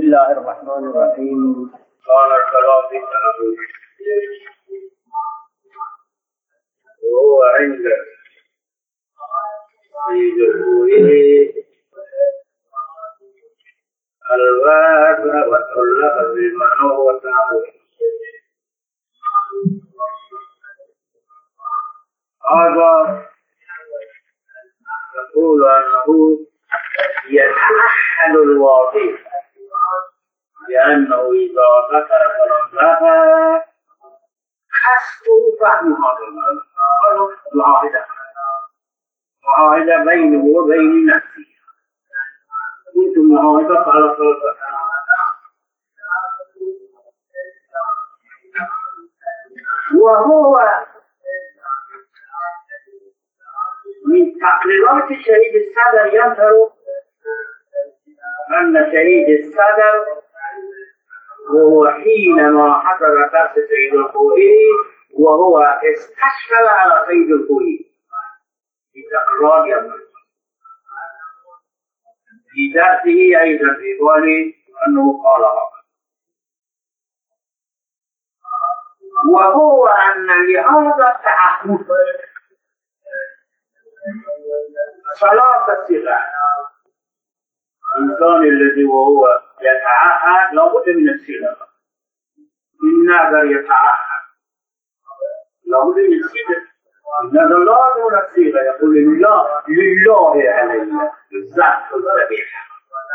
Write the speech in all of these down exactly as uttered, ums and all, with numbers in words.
الله الرحمن الرحيم. قال الكلام في التعبد وهو عند سيد الخوي الواسع والطلق بالمعنى والتعبد. هذا يقول أنه يتأهل الواقع لأنه إذا ذكر فرنسا حسب فهم هذا معاهدة معاهدة بينه وبين نفسه. كنت معاهدة على صوت وهو من تقريرات شهيد الصدر يظهر أن شهيد الصدر وهو حينما حضر درس سيد الخوئي وهو استشكل على سيد الخوئي في تقريرات يظهر في درسه أيضا في قوله أنه قال هذا، وهو أن لهذا التعهد ثلاثة صيغ. الإنسان الذي وهو يتعهد لابد من الصيغة. النذر يتعهد لابد من الصيغة. النذر لازم من الصيغة. يقول لله لله علي الذبح الذبيحة.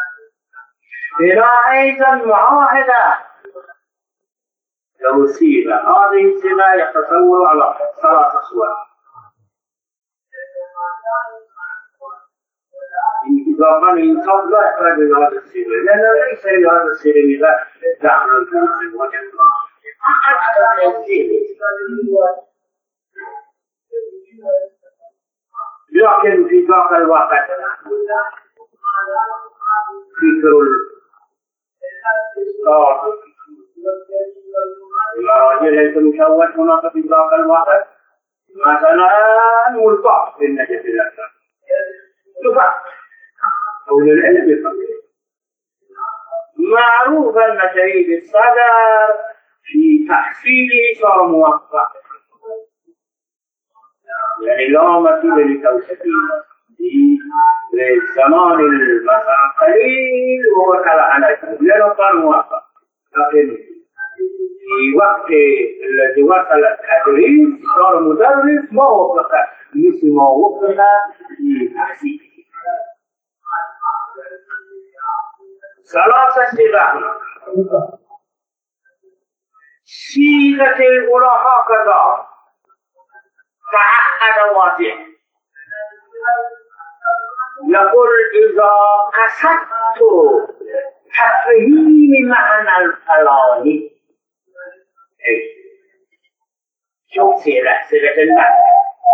هنا أيضا معاهدة له صيغة. هذه الصيغة يتصور على ثلاث صور. إذا كان الإنسان لا يحتاج إلى هذا الصيغة لأن ليس لهذا الصيغة إذا دعنا الجنس وجهه لكن في ذاك الوقت فكر الإسقاط المراجع ليس مشوش هناك في ذاك الوقت مثلا ملقى في النجف الأكثر تفعل أولي العلم يفعل. معروف أن شهيد الصدر في تحصيله صار موفق، يعني لا مثيل لتوسطه في زمان المساء قليل وهو كالعنة لأنه كان موفق. لكن في وقت الذي وصل التدريس صار مدرس ما وفق مثل ما وفق في تحصيله. ثلاثة صيغ. صيغة الأولى هكذا تعهد واضح. يقول إذا قصدت تفهيم معنى الكلام. شوف صيغة صيغة المعنى.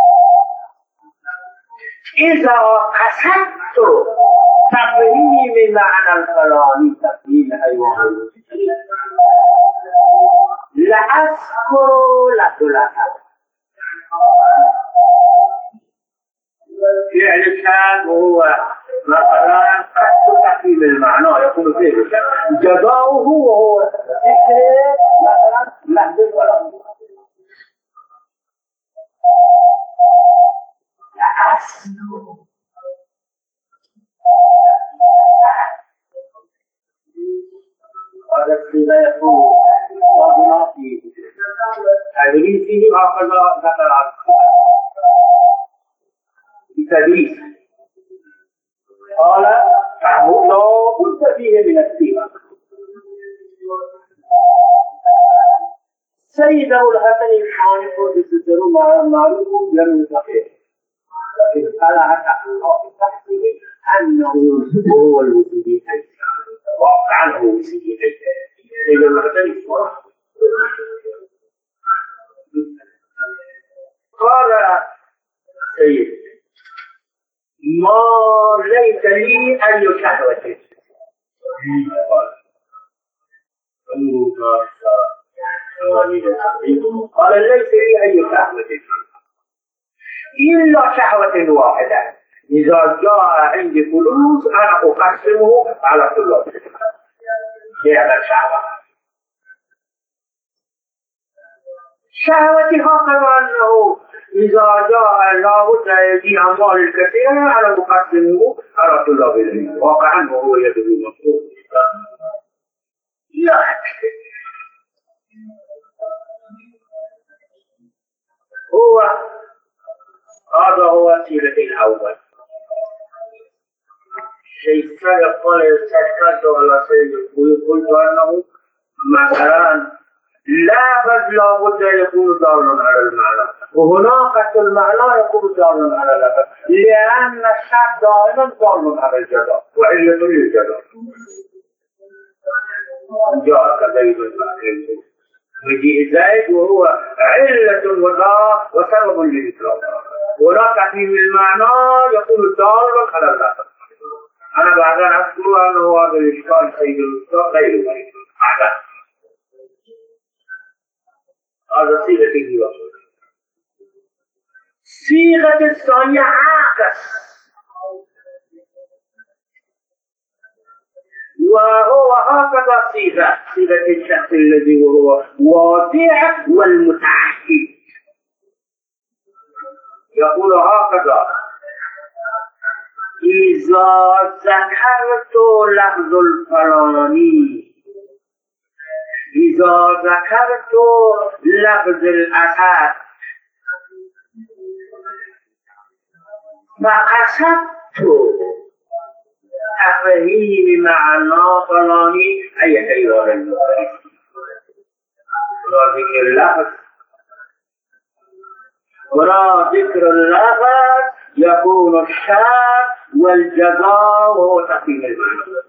إذا قصدت تفهيم معنى الكلام تفهيم أيوه لأذكر لك لك فعل الشان وهو مثلا قصد تفهيم المعنى يقول فيه جزاؤه وهو ذكر مثلا لحظة الكلام لأذكر هذا الصيغة يقول وهنا في تدريسه هكذا ذكر في تدريس قال تعهد لا بد فيه من الصيغة. سيد أبو الحسن الحاني يستدر معروف جميع صحيح، لكن قال في بحثه أنه هو الوجودي واقعا هو وجودي سيد أبو الحسن قال سيد ما ليس لي أي شهوة. قال ليس لي أي شهوة إلا شهوة واحدة، إذا جاء عندي فلوس أنا أقسمه على طلاب. يعمل شهوة شهوتي هكذا أنه إذا جاء لابد يأتي أموال الكثير على مقدمه على طلاب العلم واقعا وهو يدعو مفتوح يحكي هو هذا هو سيرة الأول شيء يقول يستشكلت على سيد ويقول أنه مثلا لا بد لا بد يكون دالا على المعنى وهناك المعنى يكون دالا على اللفظ لأن الشرط دائما دال على الجزاء وعلة للجزاء جاء زيد الأخير مجيء زيد وهو علة وضاء وسبب للإكرام هناك في المعنى يكون دالا على اللفظ أنا بعد أن أذكر أنه هذا الإشكال سيد الأستاذ غير ذلك هذا هذا صيغة الجواب صيغة الثانية عكس وهو هكذا صيغة صيغة الشخص الذي هو واضع والمتعهد يقول هكذا إذا ذكرت لفظ الفلاني إذا ذكرت لفظ الأسد فقصدت تفهيم معنى فلاني أي حيوان ولا ذكر اللفظ ولا ذكر اللفظ يكون الشرط والجزاء وهو تفهيم المعنى